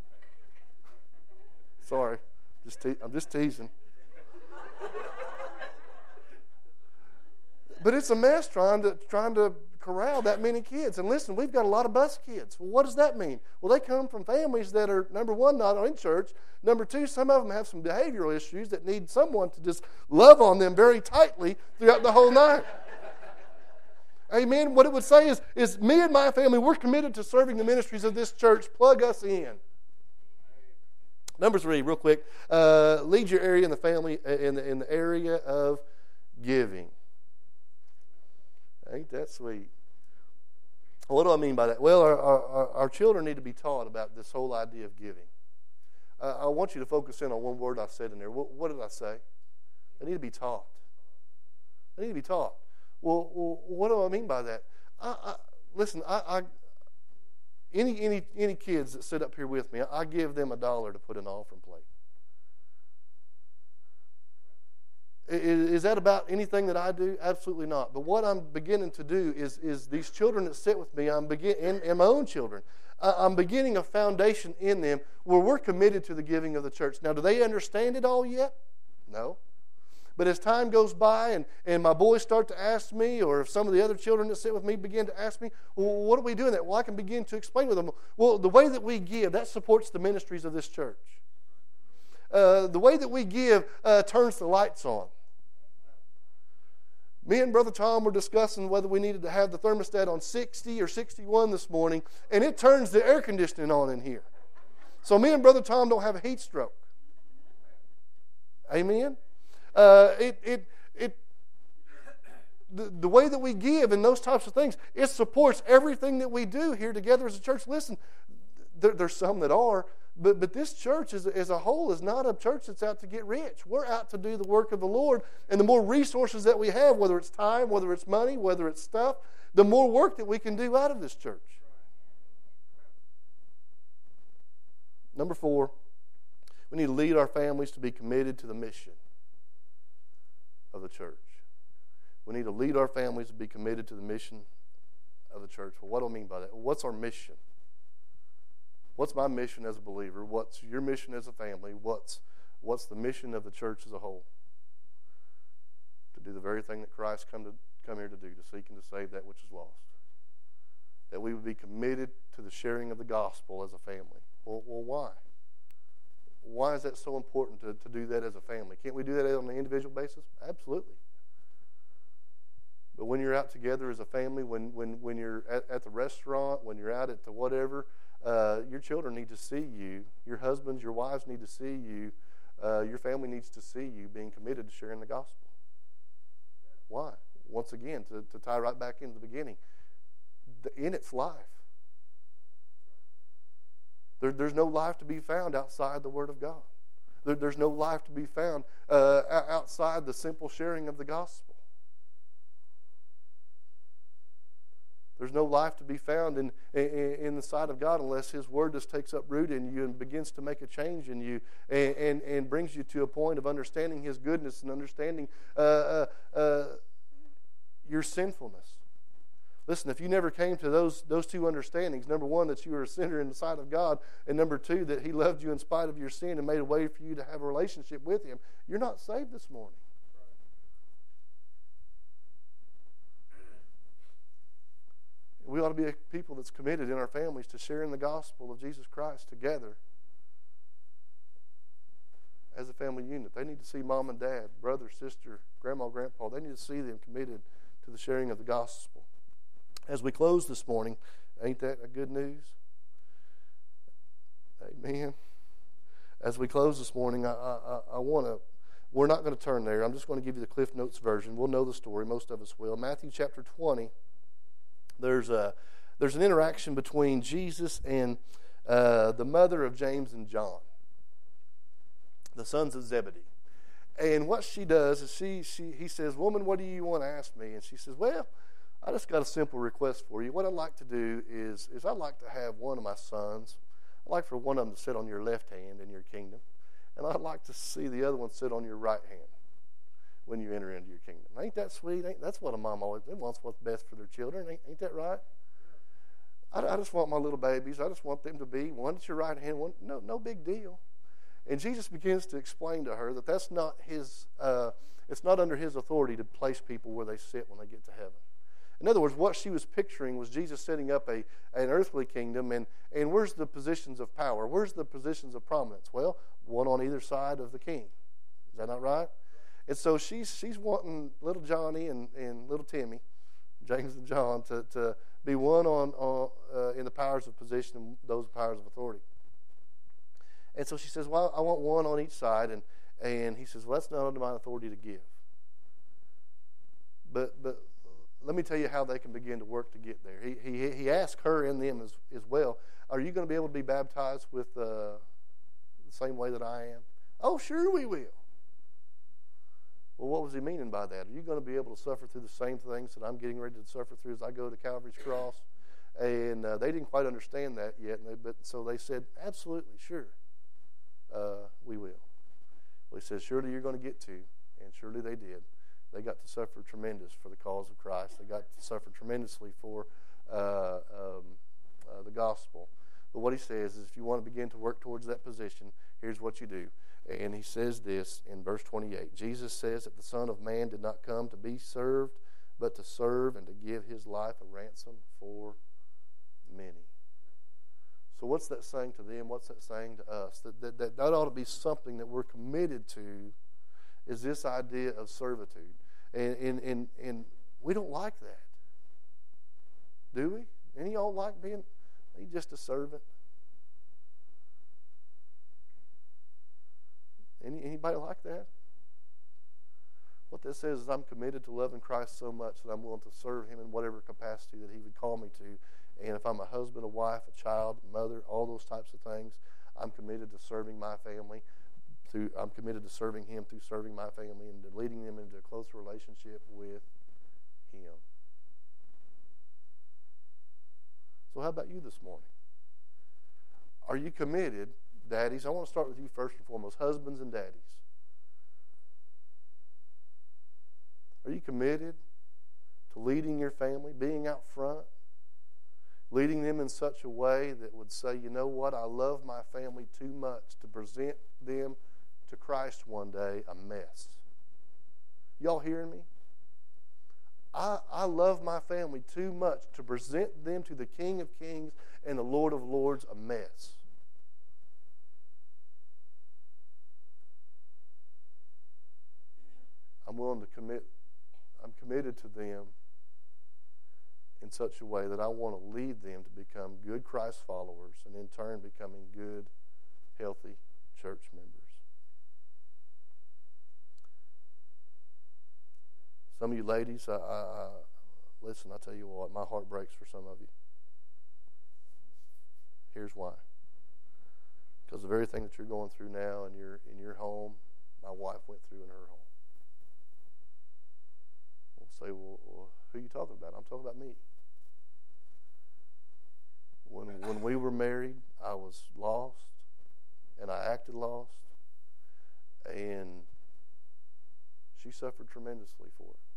sorry, just te- I'm just teasing. But it's a mess trying to trying to corral that many kids. And listen, we've got a lot of bus kids. Well, what does that mean? Well, they come from families that are, number one, not in church. Number two, some of them have some behavioral issues that need someone to just love on them very tightly throughout the whole night. Amen. What it would say is, is me and my family, we're committed to serving the ministries of this church. Plug us in. Number three, real quick. Uh, lead your area in the family, in the, in the area of giving. Ain't that sweet? What do I mean by that? Well, our, our, our children need to be taught about this whole idea of giving. Uh, I want you to focus in on one word I said in there. What, what did I say? They need to be taught. They need to be taught. Well, well what do I mean by that? I, I, listen, I, I any any any kids that sit up here with me, I, I give them a dollar to put in an offering plate. Is, is that about anything that I do? Absolutely not. But what I'm beginning to do is is these children that sit with me, I'm begin and, and my own children, I, I'm beginning a foundation in them where we're committed to the giving of the church. Now, do they understand it all yet? No. But as time goes by and, and my boys start to ask me, or if some of the other children that sit with me begin to ask me, well, what are we doing that? Well, I can begin to explain with them. Well, the way that we give, that supports the ministries of this church. Uh, the way that we give uh, turns the lights on. Me and Brother Tom were discussing whether we needed to have the thermostat on sixty or sixty-one this morning, and it turns the air conditioning on in here. So me and Brother Tom don't have a heat stroke. Amen? Uh, it, it, it, the, the way that we give and those types of things, it supports everything that we do here together as a church. Listen, there, there's some that are, but, but this church as, as a whole is not a church that's out to get rich. We're out to do the work of the Lord, and the more resources that we have, whether it's time, whether it's money, whether it's stuff, the more work that we can do out of this church. Number four, we need to lead our families to be committed to the mission of the church. We need to lead our families to be committed to the mission of the church. Well, what do I mean by that? Well, what's our mission? What's my mission as a believer? What's your mission as a family? What's what's the mission of the church as a whole? To do the very thing that Christ come to come here to do, to seek and to save that which is lost. That we would be committed to the sharing of the gospel as a family. Well, well why? Why is that so important to, to do that as a family? Can't we do that on an individual basis? Absolutely. But when you're out together as a family, when when, when you're at, at the restaurant, when you're out at the whatever, uh, your children need to see you. Your husbands, your wives need to see you. Uh, your family needs to see you being committed to sharing the gospel. Why? Once again, to, to tie right back into the beginning, the, in its life. There, there's no life to be found outside the Word of God. There, there's no life to be found uh, outside the simple sharing of the gospel. There's no life to be found in, in, in the sight of God unless His Word just takes up root in you and begins to make a change in you and, and, and brings you to a point of understanding His goodness and understanding uh, uh, uh, your sinfulness. Listen, if you never came to those those two understandings, number one, that you were a sinner in the sight of God, and number two, that He loved you in spite of your sin and made a way for you to have a relationship with Him, you're not saved this morning. We ought to be a people that's committed in our families to sharing the gospel of Jesus Christ together as a family unit. They need to see mom and dad, brother, sister, grandma, grandpa. They need to see them committed to the sharing of the gospel. As we close this morning, ain't that a good news? Amen. As we close this morning, I, I, I want to, we're not going to turn there. I'm just going to give you the Cliff Notes version. We'll know the story. Most of us will. Matthew chapter twenty, there's a there's an interaction between Jesus and uh, the mother of James and John, the sons of Zebedee. And what she does is she, she he says, "Woman, what do you want to ask me?" And she says, "Well, I just got a simple request for you. What I'd like to do is, is I'd like to have one of my sons. I'd like for one of them to sit on your left hand in your kingdom, and I'd like to see the other one sit on your right hand when you enter into your kingdom." Ain't that sweet? Ain't, that's what a mom always wants, what's best for their children. Ain't, ain't that right? I, I just want my little babies. I just want them to be one at your right hand, one no, no big deal. And Jesus begins to explain to her that that's not his. Uh, it's not under His authority to place people where they sit when they get to heaven. In other words, what she was picturing was Jesus setting up a an earthly kingdom, and, and where's the positions of power? Where's the positions of prominence? Well, one on either side of the king. Is that not right? And so she's she's wanting little Johnny and, and little Timmy, James and John, to, to be one on, on uh, in the powers of position and those powers of authority. And so she says, well, I want one on each side. And, and he says, well, that's not under my authority to give. But but let me tell you how they can begin to work to get there. He he he asked her and them as, as well, are you going to be able to be baptized with uh, the same way that I am? Oh, sure we will. Well, what was he meaning by that? Are you going to be able to suffer through the same things that I'm getting ready to suffer through as I go to Calvary's cross? And uh, they didn't quite understand that yet, and they, but so they said, absolutely, sure, uh, we will. Well, he says, surely you're going to get to, and surely they did. They got to suffer tremendous for the cause of Christ. They got to suffer tremendously for uh, um, uh, the gospel. But what he says is, if you want to begin to work towards that position, here's what you do. And he says this in verse twenty-eight. Jesus says that the Son of Man did not come to be served, but to serve and to give his life a ransom for many. So what's that saying to them? What's that saying to us? That that, that, that ought to be something that we're committed to, is this idea of servitude. And, and, and, and we don't like that. Do we? Any of y'all like being just a servant? Any, anybody like that? What that says is I'm committed to loving Christ so much that I'm willing to serve him in whatever capacity that he would call me to. And if I'm a husband, a wife, a child, a mother, all those types of things, I'm committed to serving my family. Through, I'm committed to serving him through serving my family and to leading them into a closer relationship with him. So how about you this morning? Are you committed, daddies? I want to start with you first and foremost, husbands and daddies. Are you committed to leading your family, being out front, leading them in such a way that would say, you know what, I love my family too much to present them to Christ one day a mess? Y'all hearing me? I, I love my family too much to present them to the King of Kings and the Lord of Lords a mess. I'm willing to commit, I'm committed to them in such a way that I want to lead them to become good Christ followers and in turn becoming good, healthy church members. Some of you ladies, I, I, I, listen, I tell you what, my heart breaks for some of you. Here's why. Because the very thing that you're going through now in your in your home, my wife went through in her home. We'll say, well, well who are you talking about? I'm talking about me. When when we were married, I was lost, and I acted lost, and she suffered tremendously for it.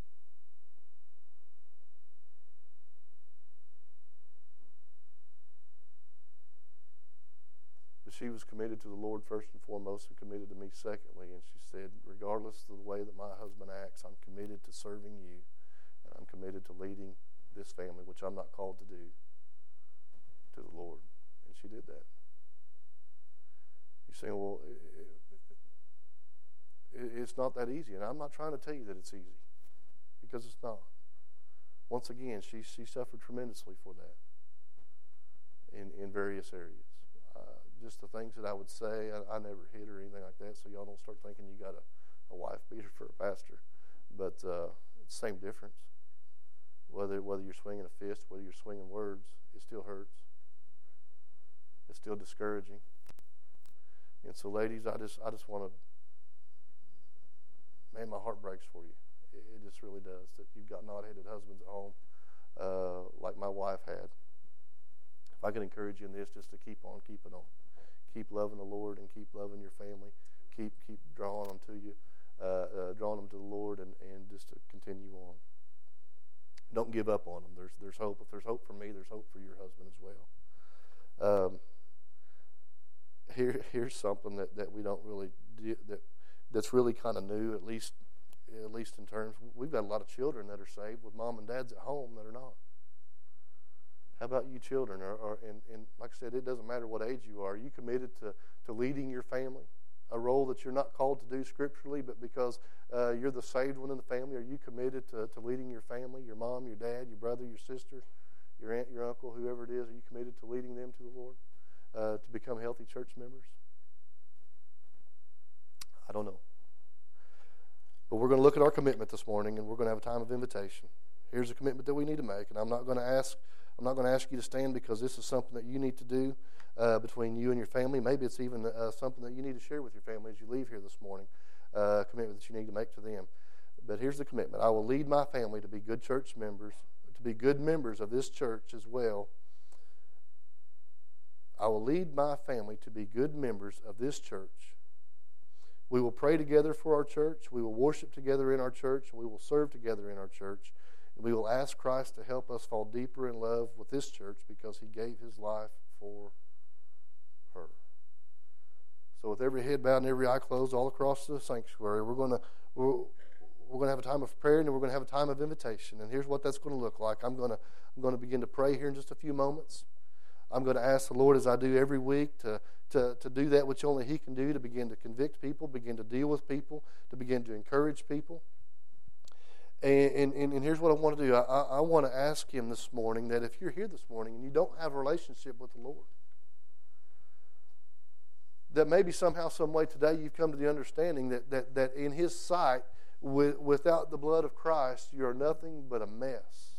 But she was committed to the Lord first and foremost and committed to me secondly. And she said, regardless of the way that my husband acts, I'm committed to serving you. And I'm committed to leading this family, which I'm not called to do, to the Lord. And she did that. You're saying, well, it's not that easy. And I'm not trying to tell you that it's easy, because it's not. Once again, she she suffered tremendously for that in, in various areas. Uh, just the things that I would say, I, I never hit or anything like that, so y'all don't start thinking you got a, a wife beater for a pastor. But uh, it's the same difference. Whether whether you're swinging a fist, whether you're swinging words, it still hurts. It's still discouraging. And so, ladies, I just I just want to, man, my heart breaks for you. It, it just really does. That you've got knot-headed husbands at home, uh, like my wife had. If I could encourage you in this, just to keep on keeping on, keep loving the Lord and keep loving your family, keep keep drawing them to you, uh, uh, drawing them to the Lord, and, and just to continue on. Don't give up on them. There's there's hope. If there's hope for me, there's hope for your husband as well. Um, here here's something that, that we don't really do, that that's really kind of new, at least at least in terms, we've got a lot of children that are saved with mom and dads at home that are not. How about you children? Or, or, and, and like I said, it doesn't matter what age you are. Are you committed to, to leading your family? A role that you're not called to do scripturally, but because uh, you're the saved one in the family, are you committed to, to leading your family, your mom, your dad, your brother, your sister, your aunt, your uncle, whoever it is? Are you committed to leading them to the Lord, uh, to become healthy church members? I don't know. But we're going to look at our commitment this morning, and we're going to have a time of invitation. Here's a commitment that we need to make, and I'm not going to ask I'm not going to ask you to stand because this is something that you need to do uh, between you and your family. Maybe it's even uh, something that you need to share with your family as you leave here this morning, uh, a commitment that you need to make to them. But here's the commitment. I will lead my family to be good church members, to be good members of this church as well. I will lead my family to be good members of this church. We will pray together for our church. We will worship together in our church. We will serve together in our church. We will ask Christ to help us fall deeper in love with this church because He gave His life for her. So with every head bowed and every eye closed all across the sanctuary, we're going to we're, we're going to have a time of prayer and then we're going to have a time of invitation. And here's what that's going to look like. I'm going to I'm going to begin to pray here in just a few moments. I'm going to ask the Lord, as I do every week, to to to do that which only He can do, to begin to convict people, begin to deal with people, to begin to encourage people. And, and, and here's what I want to do. I, I want to ask Him this morning that if you're here this morning and you don't have a relationship with the Lord, that maybe somehow, some way today you've come to the understanding that, that, that in His sight, with, without the blood of Christ, you are nothing but a mess.